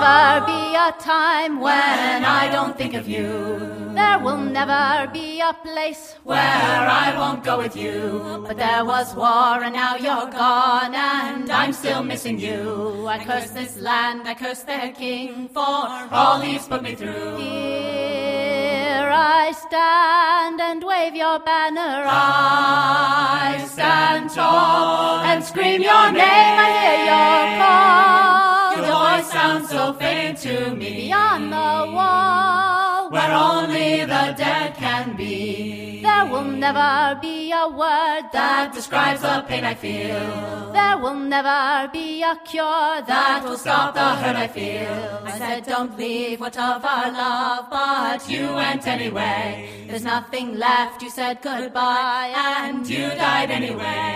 never be a time when I don't think of you. There will never be a place where I won't go with you. But there was war and now you're gone and I'm still missing you. I curse this land, I curse their king for all he's put me through. Here I stand and wave your banner. I stand tall and scream your name. I hear your call. Your voice sounds so faint to me beyond the wall, where only the dead can be. There will never be a word that describes the pain I feel. There will never be a cure that will stop the hurt I feel. I said don't leave, what of our love, but you went anyway. There's nothing left, you said goodbye, and you died anyway.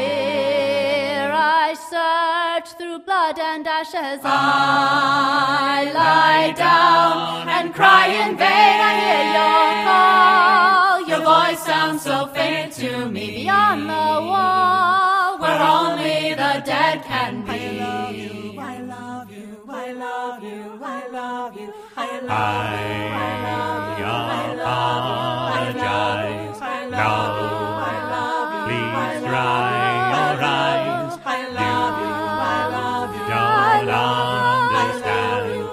Here I search through blood and ashes. I lie down and cry in vain. I hear your call. Your voice sounds so faint to me beyond the wall, where only the dead can be. I love you, I love you, I love you, I love you, I love you, I love you, I apologize. No, please dry your eyes. I love you, I love you, don't understand.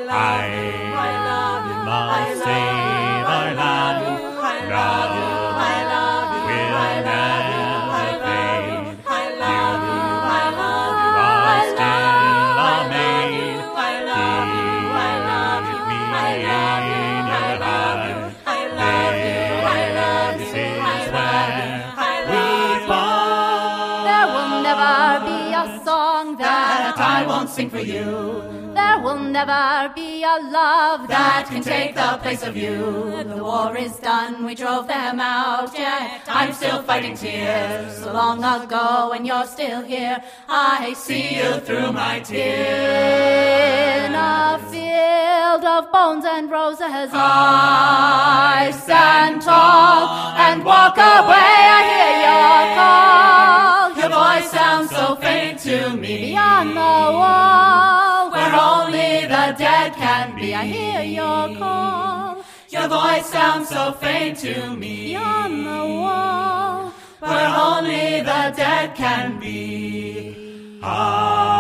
I love you, must save our land. Love you, I love you, will never fade. I love you, I love you, are still a maid. I love you, I love you, I love you, I love you, I love you, I love you, this is where we fall. There will never be a song that I won't sing for you. There will never be a love that can take the place of you. The war is done, we drove them out, yet I'm still fighting tears. So long ago and you're still here, I see you through my tears. In a field of bones and roses, I stand tall and walk away. I hear your call. Your voice sounds so faint to me beyond the wall, where only the dead can be. I hear your call. Your voice sounds so faint to me beyond the wall, where only the dead can be.